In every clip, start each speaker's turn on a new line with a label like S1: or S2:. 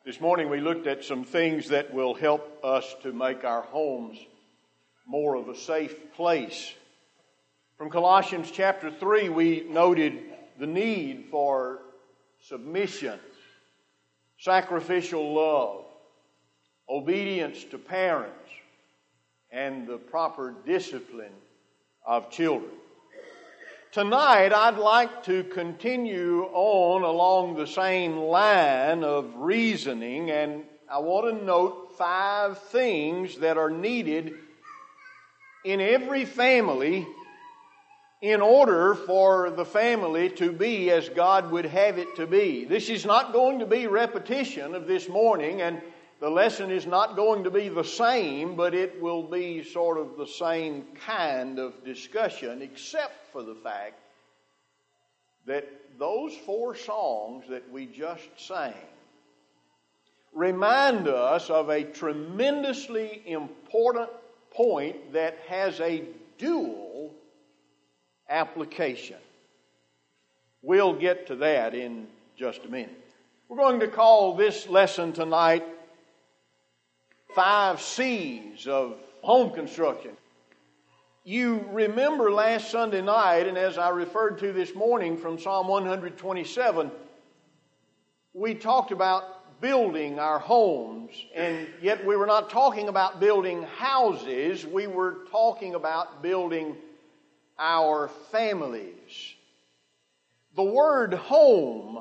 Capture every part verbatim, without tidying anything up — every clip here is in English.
S1: This morning we looked at some things that will help us to make our homes more of a safe place. From Colossians chapter three, we noted the need for submission, sacrificial love, obedience to parents, and the proper discipline of children. Tonight, I'd like to continue on along the same line of reasoning, and I want to note five things that are needed in every family in order for the family to be as God would have it to be. This is not going to be repetition of this morning, and the lesson is not going to be the same, but it will be sort of the same kind of discussion, except for the fact that those four songs that we just sang remind us of a tremendously important point that has a dual application. We'll get to that in just a minute. We're going to call this lesson tonight Five C's of Home Construction. You remember last Sunday night, and as I referred to this morning from Psalm one twenty-seven, we talked about building our homes, and yet we were not talking about building houses, we were talking about building our families. The word home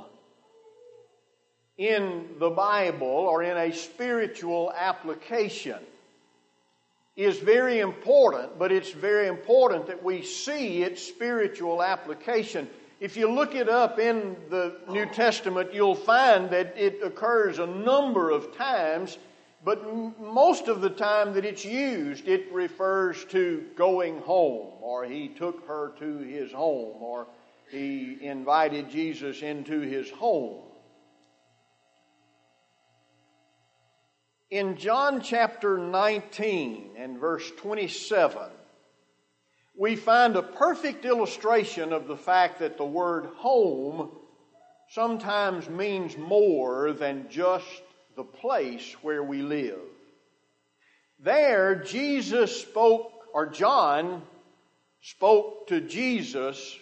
S1: in the Bible or in a spiritual application is very important, but it's very important that we see its spiritual application. If you look it up in the New Testament, you'll find that it occurs a number of times, but m- most of the time that it's used, it refers to going home, or he took her to his home, or he invited Jesus into his home. In John chapter nineteen and verse twenty-seven, we find a perfect illustration of the fact that the word home sometimes means more than just the place where we live. There, Jesus spoke, or John spoke to Jesus.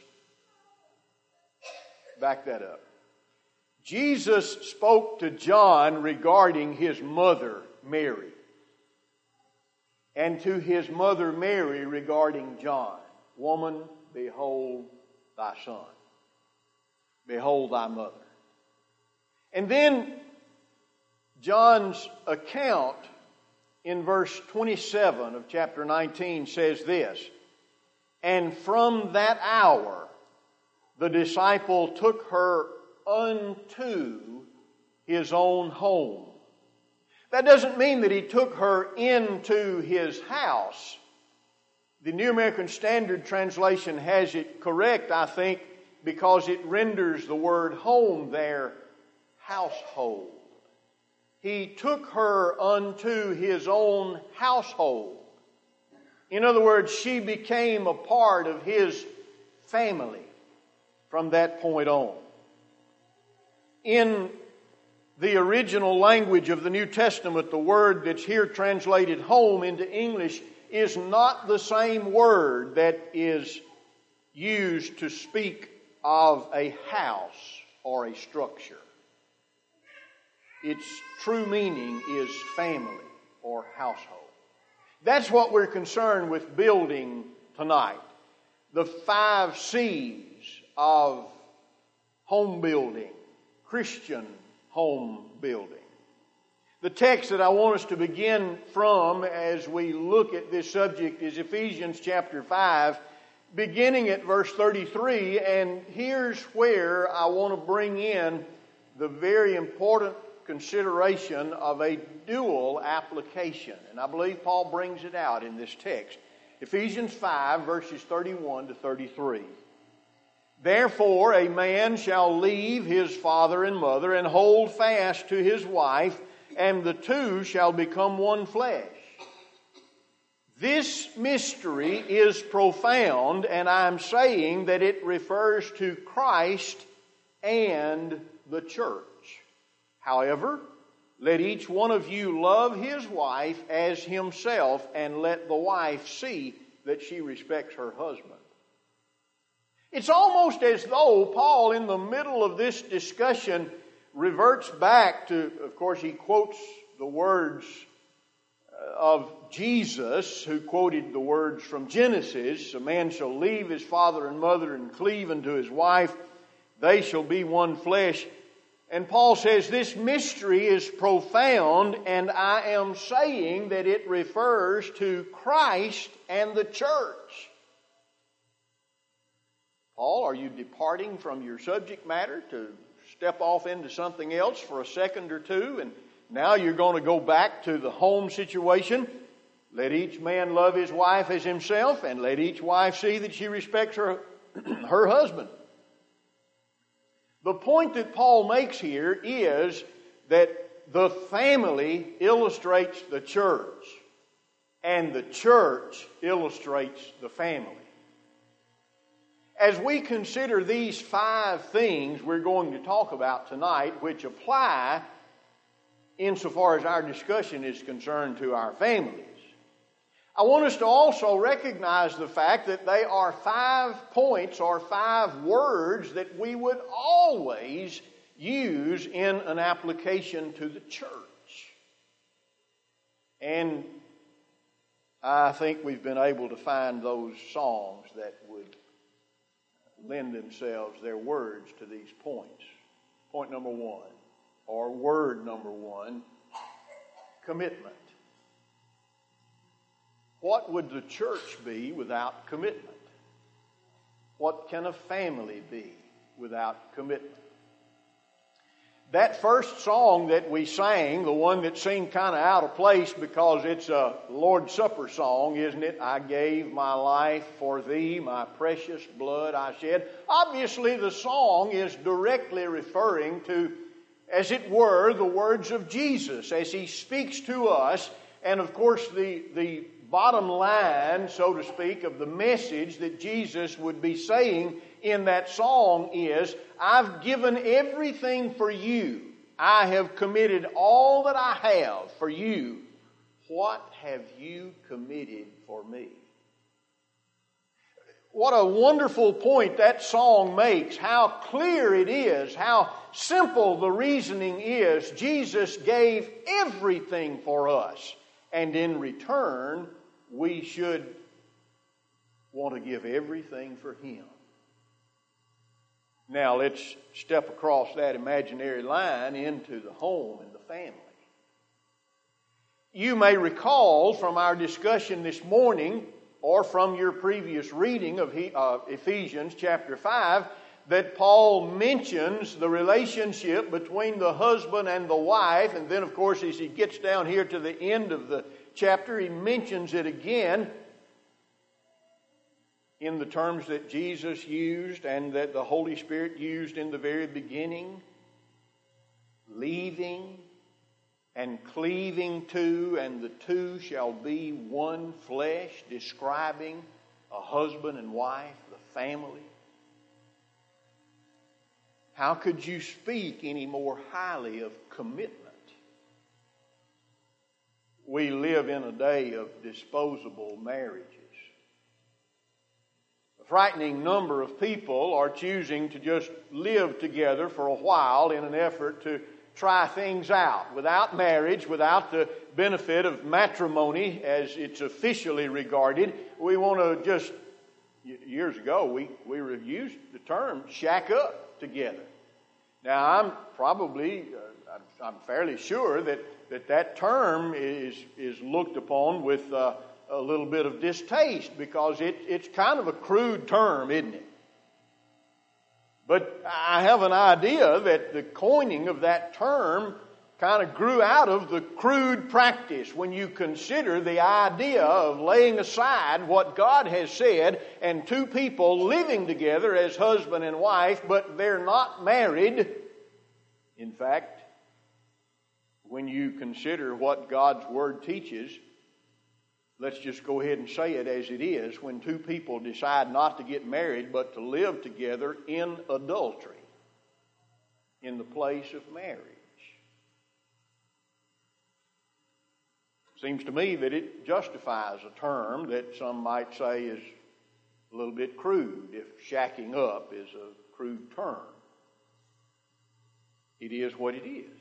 S1: Back that up. Jesus spoke to John regarding his mother, Mary, and to his mother, Mary, regarding John. Woman, behold thy son. Behold thy mother. And then John's account in verse twenty-seven of chapter nineteen says this, and from that hour the disciple took her unto his own home. That doesn't mean that he took her into his house. The New American Standard Translation has it correct, I think, because it renders the word home there, household. He took her unto his own household. In other words, she became a part of his family from that point on. In the original language of the New Testament, the word that's here translated home into English is not the same word that is used to speak of a house or a structure. Its true meaning is family or household. That's what we're concerned with building tonight. The five C's of home building. Christian home building. The text that I want us to begin from as we look at this subject is Ephesians chapter five, beginning at verse thirty-three, and here's where I want to bring in the very important consideration of a dual application. And I believe Paul brings it out in this text. Ephesians five, verses thirty-one to thirty-three. Therefore, a man shall leave his father and mother and hold fast to his wife, and the two shall become one flesh. This mystery is profound, and I'm saying that it refers to Christ and the church. However, let each one of you love his wife as himself, and let the wife see that she respects her husband. It's almost as though Paul, in the middle of this discussion, reverts back to, of course, he quotes the words of Jesus, who quoted the words from Genesis, a man shall leave his father and mother and cleave unto his wife, they shall be one flesh. And Paul says this mystery is profound, and I am saying that it refers to Christ and the church. Paul, are you departing from your subject matter to step off into something else for a second or two, and now you're going to go back to the home situation? Let each man love his wife as himself, and let each wife see that she respects her, her husband. The point that Paul makes here is that the family illustrates the church, and the church illustrates the family. As we consider these five things we're going to talk about tonight, which apply insofar as our discussion is concerned to our families, I want us to also recognize the fact that they are five points or five words that we would always use in an application to the church. And I think we've been able to find those songs that would lend themselves, their words, to these points. Point number one, or word number one, commitment. What would the church be without commitment? What can a family be without commitment? That first song that we sang, the one that seemed kind of out of place because it's a Lord's Supper song, isn't it? I gave my life for thee, my precious blood I shed. Obviously, the song is directly referring to, as it were, the words of Jesus as he speaks to us. And of course, the, the bottom line, so to speak, of the message that Jesus would be saying in that song is, I've given everything for you. I have committed all that I have for you. What have you committed for me? What a wonderful point that song makes. How clear it is. How simple the reasoning is. Jesus gave everything for us. And in return, we should want to give everything for Him. Now let's step across that imaginary line into the home and the family. You may recall from our discussion this morning, or from your previous reading of Ephesians chapter five, that Paul mentions the relationship between the husband and the wife, and then of course as he gets down here to the end of the chapter, he mentions it again in the terms that Jesus used and that the Holy Spirit used in the very beginning. Leaving and cleaving to, and the two shall be one flesh, describing a husband and wife, the family. How could you speak any more highly of commitment? We live in a day of disposable marriages. A frightening number of people are choosing to just live together for a while in an effort to try things out without marriage, without the benefit of matrimony as it's officially regarded. We want to just, years ago, we, we used the term shack up together. Now, I'm probably, uh, I'm fairly sure that that, that term is, is looked upon with uh, a little bit of distaste because it, it's kind of a crude term, isn't it? But I have an idea that the coining of that term kind of grew out of the crude practice when you consider the idea of laying aside what God has said and two people living together as husband and wife, but they're not married. In fact, when you consider what God's Word teaches, let's just go ahead and say it as it is. When two people decide not to get married but to live together in adultery, in the place of marriage. Seems to me that it justifies a term that some might say is a little bit crude, if shacking up is a crude term. It is what it is.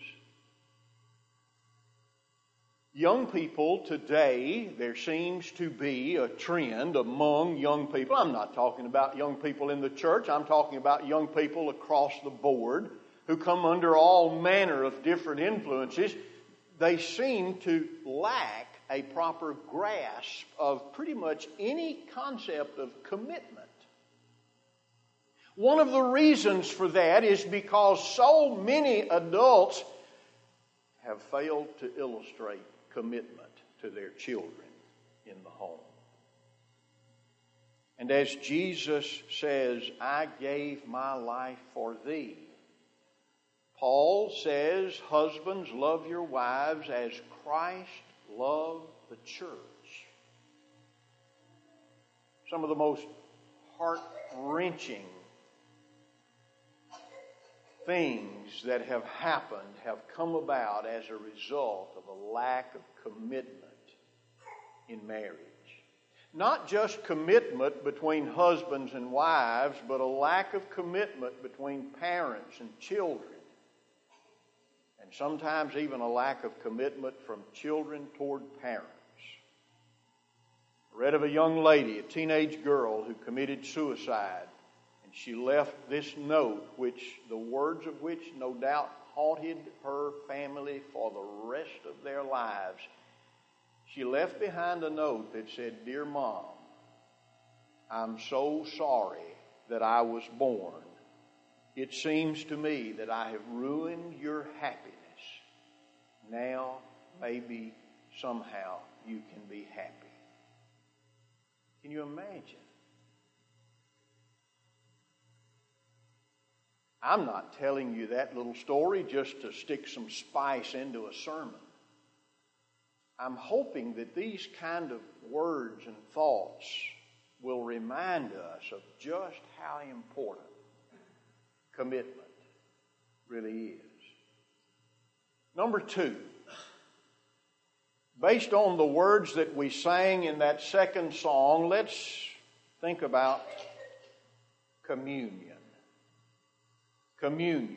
S1: Young people today, there seems to be a trend among young people. I'm not talking about young people in the church. I'm talking about young people across the board who come under all manner of different influences. They seem to lack a proper grasp of pretty much any concept of commitment. One of the reasons for that is because so many adults have failed to illustrate commitment to their children in the home. And as Jesus says, I gave my life for thee, Paul says, husbands, love your wives as Christ loved the church. Some of the most heart-wrenching things that have happened have come about as a result of a lack of commitment in marriage. Not just commitment between husbands and wives, but a lack of commitment between parents and children. And sometimes even a lack of commitment from children toward parents. I read of a young lady, a teenage girl, who committed suicide. She left this note, which the words of which no doubt haunted her family for the rest of their lives. She left behind a note that said, Dear Mom, I'm so sorry that I was born. It seems to me that I have ruined your happiness. Now, maybe, somehow, you can be happy. Can you imagine? I'm not telling you that little story just to stick some spice into a sermon. I'm hoping that these kind of words and thoughts will remind us of just how important commitment really is. Number two, based on the words that we sang in that second song, let's think about communion. Communion.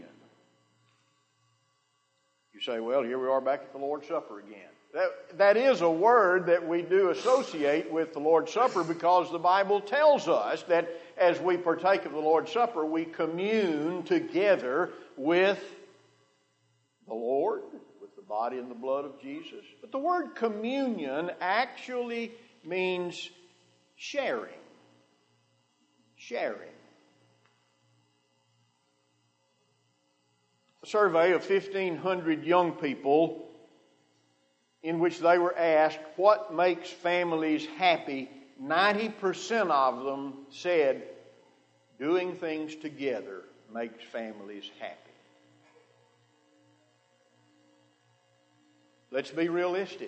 S1: You say, well, here we are back at the Lord's Supper again. That, that is a word that we do associate with the Lord's Supper because the Bible tells us that as we partake of the Lord's Supper, we commune together with the Lord, with the body and the blood of Jesus. But the word communion actually means sharing. Sharing. A survey of fifteen hundred young people in which they were asked what makes families happy, ninety percent of them said doing things together makes families happy. Let's be realistic.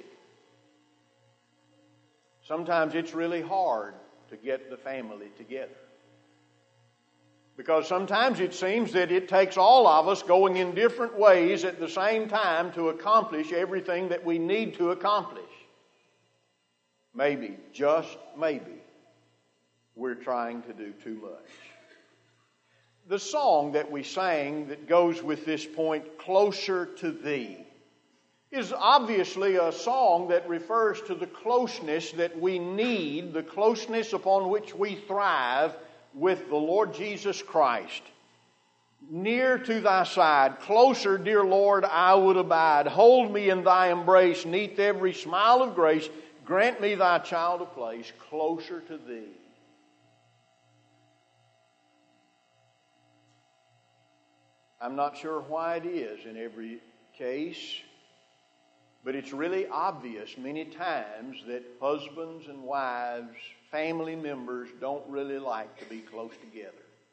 S1: Sometimes it's really hard to get the family together. Because sometimes it seems that it takes all of us going in different ways at the same time to accomplish everything that we need to accomplish. Maybe, just maybe, we're trying to do too much. The song that we sang that goes with this point, Closer to Thee, is obviously a song that refers to the closeness that we need, the closeness upon which we thrive with the Lord Jesus Christ. Near to thy side, closer, dear Lord, I would abide. Hold me in thy embrace, neath every smile of grace. Grant me thy child a place closer to thee. I'm not sure why it is in every case, but it's really obvious many times that husbands and wives, family members, don't really like to be close together.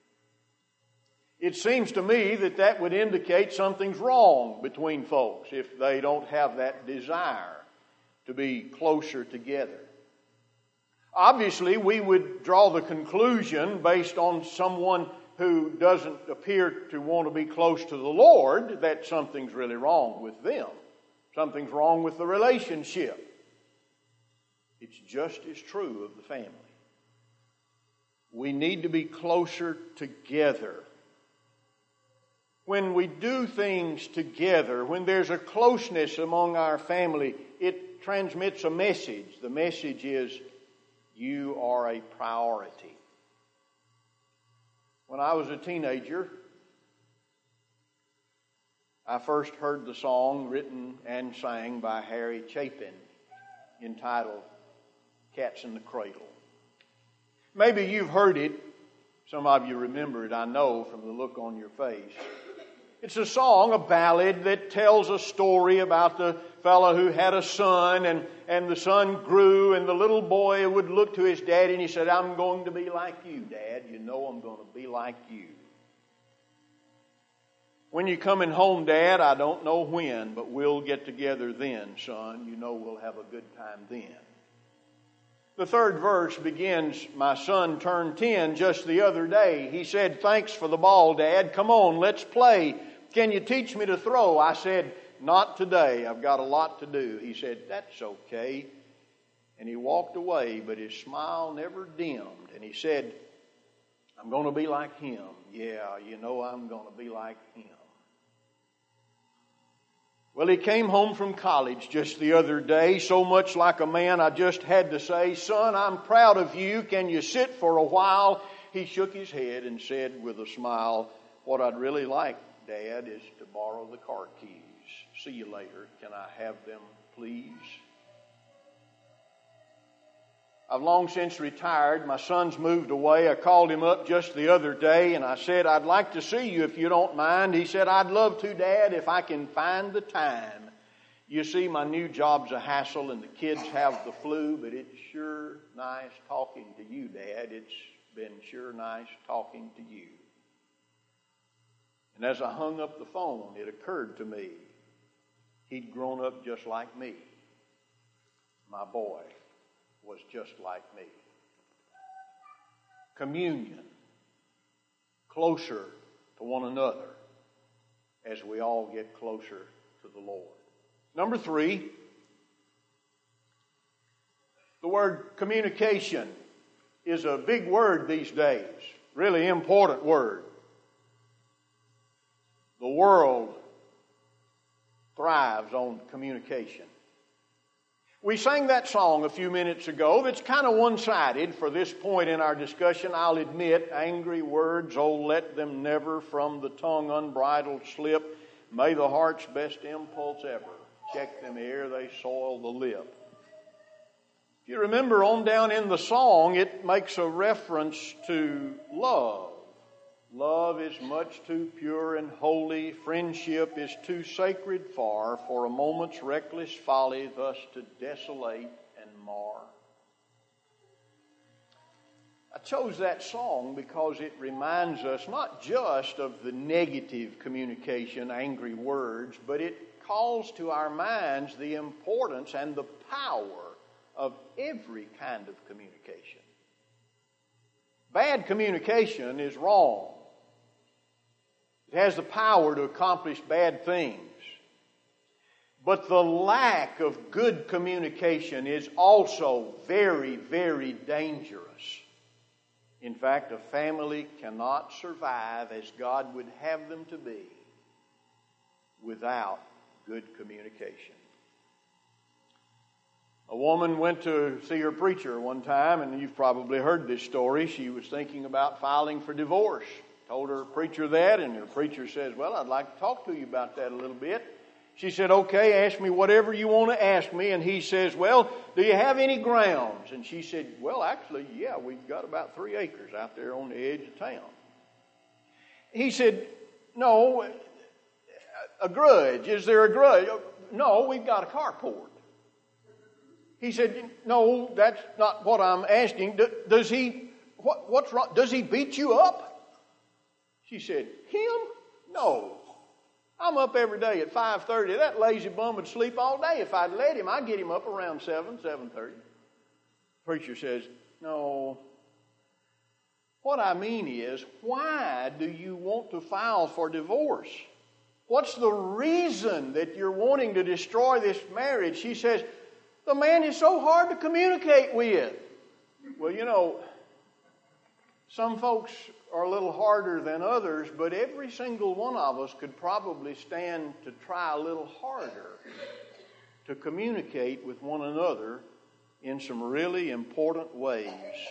S1: It seems to me that that would indicate something's wrong between folks if they don't have that desire to be closer together. Obviously, we would draw the conclusion based on someone who doesn't appear to want to be close to the Lord that something's really wrong with them. Something's wrong with the relationship. it's just as true of the family. We need to be closer together. When we do things together, when there's a closeness among our family, it transmits a message. The message is, you are a priority. When I was a teenager, I first heard the song written and sang by Harry Chapin entitled Cats in the Cradle. Maybe you've heard it. Some of you remember it, I know, from the look on your face. It's a song, a ballad that tells a story about the fellow who had a son, and, and the son grew, and the little boy would look to his dad and he said, I'm going to be like you, Dad. You know I'm going to be like you. When you're coming home, Dad, I don't know when, but we'll get together then, son. You know we'll have a good time then. The third verse begins, my son turned ten just the other day. He said, thanks for the ball, Dad. Come on, let's play. Can you teach me to throw? I said, not today. I've got a lot to do. He said, that's okay. And he walked away, but his smile never dimmed. And he said, I'm going to be like him. Yeah, you know I'm going to be like him. Well, he came home from college just the other day, so much like a man I just had to say, son, I'm proud of you. Can you sit for a while? He shook his head and said with a smile, what I'd really like, Dad, is to borrow the car keys. See you later. Can I have them, please? I've long since retired. My son's moved away. I called him up just the other day and I said, I'd like to see you if you don't mind. He said, I'd love to, Dad, if I can find the time. You see, my new job's a hassle and the kids have the flu, but it's sure nice talking to you, Dad. It's been sure nice talking to you. And as I hung up the phone, it occurred to me, he'd grown up just like me. My boy was just like me. Communion, closer to one another as we all get closer to the Lord. Number three, the word communication is a big word these days, really important word. The world thrives on communication. We sang that song a few minutes ago that's kind of one-sided for this point in our discussion. I'll admit, angry words, oh, let them never from the tongue unbridled slip. May the heart's best impulse ever check them ere they soil the lip. If you remember on down in the song, it makes a reference to love. Love is much too pure and holy. Friendship is too sacred far for a moment's reckless folly thus to desolate and mar. I chose that song because it reminds us not just of the negative communication, angry words, but it calls to our minds the importance and the power of every kind of communication. Bad communication is wrong. It has the power to accomplish bad things. But the lack of good communication is also very, very dangerous. In fact, a family cannot survive as God would have them to be without good communication. A woman went to see her preacher one time, and you've probably heard this story. She was thinking about filing for divorce. Told her preacher that, and her preacher says, well, I'd like to talk to you about that a little bit. She said, okay, ask me whatever you want to ask me. And he says, well, do you have any grounds? And she said, well, actually, yeah, we've got about three acres out there on the edge of town. He said, no, a grudge. Is there a grudge? No, we've got a carport. He said, no, that's not what I'm asking. Does he, what, what's wrong? Does he beat you up? She said, him? No. I'm up every day at five thirty. That lazy bum would sleep all day. If I'd let him, I'd get him up around seven, seven thirty. Preacher says, no. What I mean is, why do you want to file for divorce? What's the reason that you're wanting to destroy this marriage? She says, The man is so hard to communicate with. Well, you know, some folks are a little harder than others, but every single one of us could probably stand to try a little harder to communicate with one another in some really important ways.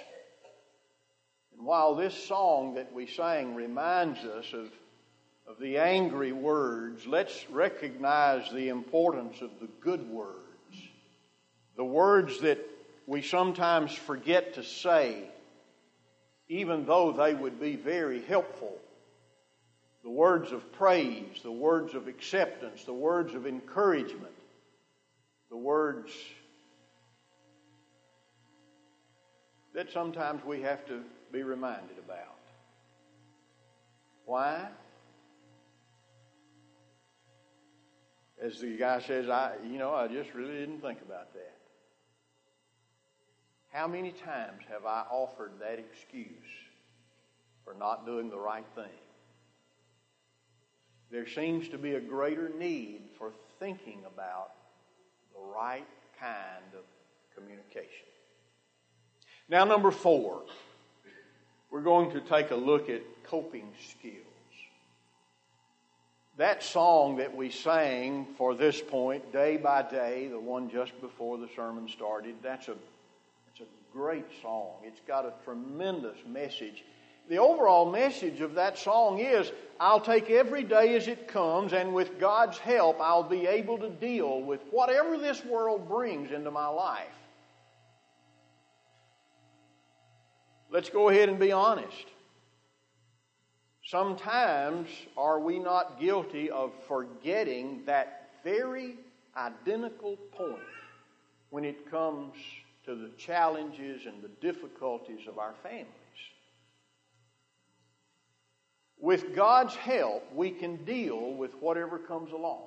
S1: And while this song that we sang reminds us of, of the angry words, let's recognize the importance of the good words. The words that we sometimes forget to say, even though they would be very helpful. The words of praise, the words of acceptance, the words of encouragement, the words that sometimes we have to be reminded about. Why? As the guy says, I, you know, I just really didn't think about that. How many times have I offered that excuse for not doing the right thing? There seems to be a greater need for thinking about the right kind of communication. Now, number four, we're going to take a look at coping skills. That song that we sang for this point, Day by Day, the one just before the sermon started, that's a It's a great song. It's got a tremendous message. The overall message of that song is, I'll take every day as it comes, and with God's help, I'll be able to deal with whatever this world brings into my life. Let's go ahead and be honest. Sometimes are we not guilty of forgetting that very identical point when it comes to the challenges and the difficulties of our families? With God's help, we can deal with whatever comes along.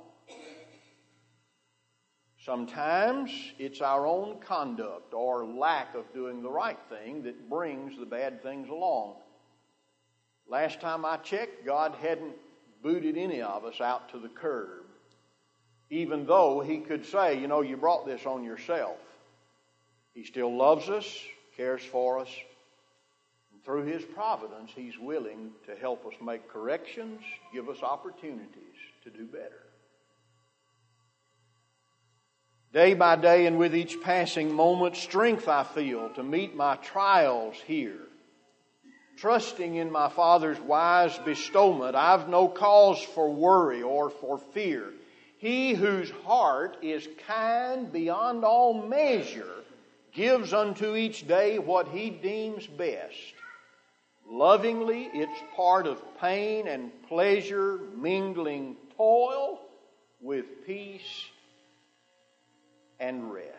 S1: Sometimes it's our own conduct or lack of doing the right thing that brings the bad things along. Last time I checked, God hadn't booted any of us out to the curb, even though He could say, you know, you brought this on yourself. He still loves us, cares for us, and through His providence, He's willing to help us make corrections, give us opportunities to do better. Day by day and with each passing moment, strength I feel to meet my trials here. Trusting in my Father's wise bestowment, I've no cause for worry or for fear. He whose heart is kind beyond all measure gives unto each day what He deems best. Lovingly, it's part of pain and pleasure, mingling toil with peace and rest.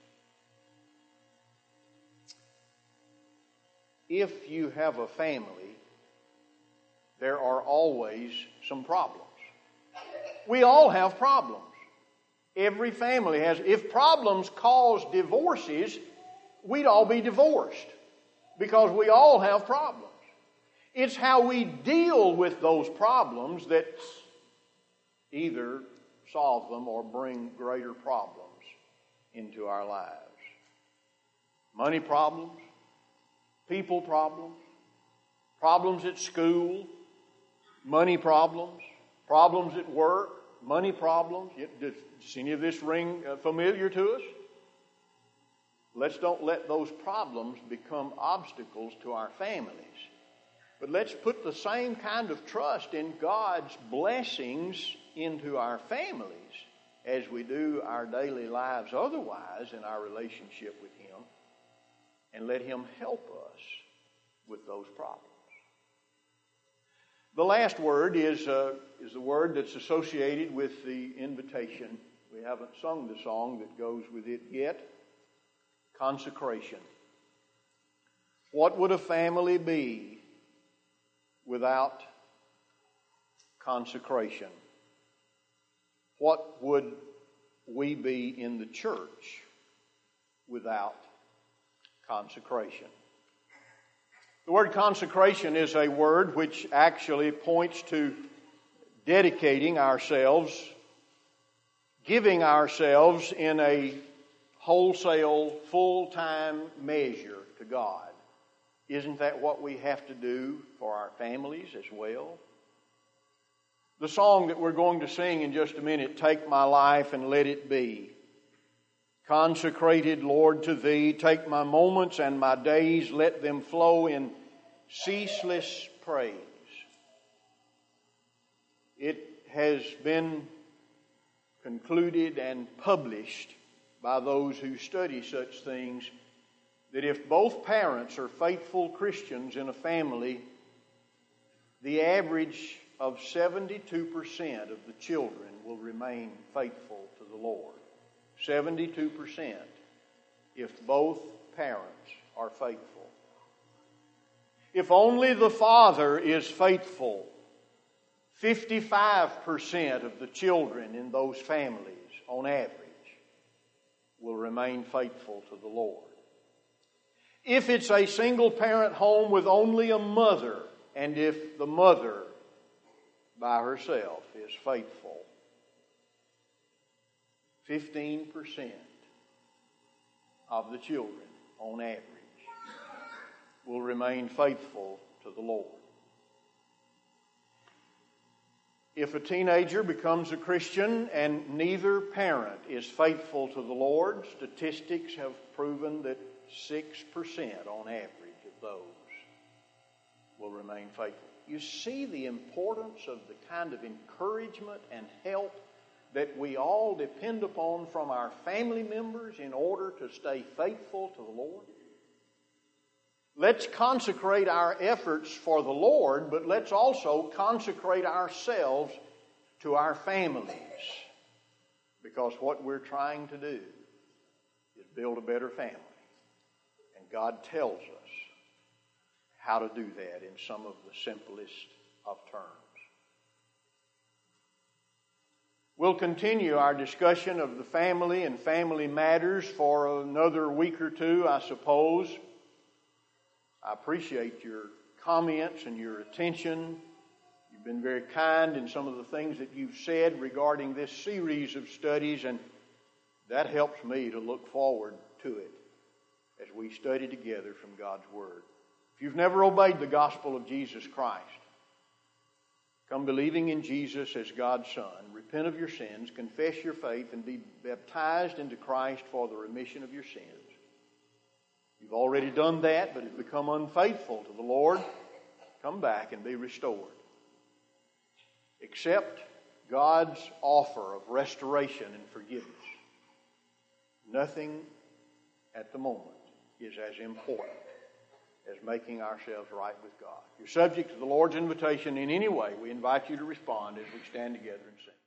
S1: If you have a family, there are always some problems. We all have problems. Every family has. If problems cause divorces, we'd all be divorced because we all have problems. It's how we deal with those problems that either solve them or bring greater problems into our lives. Money problems, people problems, problems at school, money problems, problems at work, money problems. Does any of this ring familiar to us? Let's don't let those problems become obstacles to our families. But let's put the same kind of trust in God's blessings into our families as we do our daily lives otherwise in our relationship with Him, and let Him help us with those problems. The last word is, uh, is the word that's associated with the invitation. We haven't sung the song that goes with it yet. Consecration. What would a family be without consecration? What would we be in the church without consecration? The word consecration is a word which actually points to dedicating ourselves, giving ourselves in a wholesale, full-time measure to God. Isn't that what we have to do for our families as well? The song that we're going to sing in just a minute, Take My Life and Let It Be. Consecrated, Lord, to Thee, take my moments and my days, let them flow in ceaseless praise. It has been concluded and published by those who study such things that if both parents are faithful Christians in a family, the average of seventy-two percent of the children will remain faithful to the Lord. seventy-two percent if both parents are faithful. If only the father is faithful, fifty-five percent of the children in those families, on average, will remain faithful to the Lord. If it's a single-parent home with only a mother, and if the mother by herself is faithful, fifteen percent of the children, on average, will remain faithful to the Lord. If a teenager becomes a Christian and neither parent is faithful to the Lord, statistics have proven that six percent on average of those will remain faithful. You see the importance of the kind of encouragement and help that we all depend upon from our family members in order to stay faithful to the Lord? Let's consecrate our efforts for the Lord, but let's also consecrate ourselves to our families. Because what we're trying to do is build a better family. And God tells us how to do that in some of the simplest of terms. We'll continue our discussion of the family and family matters for another week or two, I suppose. I appreciate your comments and your attention. You've been very kind in some of the things that you've said regarding this series of studies, and that helps me to look forward to it as we study together from God's Word. If you've never obeyed the gospel of Jesus Christ, come believing in Jesus as God's Son, repent of your sins, confess your faith, and be baptized into Christ for the remission of your sins. You've already done that, but have become unfaithful to the Lord, come back and be restored. Accept God's offer of restoration and forgiveness. Nothing at the moment is as important as making ourselves right with God. If you're subject to the Lord's invitation in any way, we invite you to respond as we stand together and sing.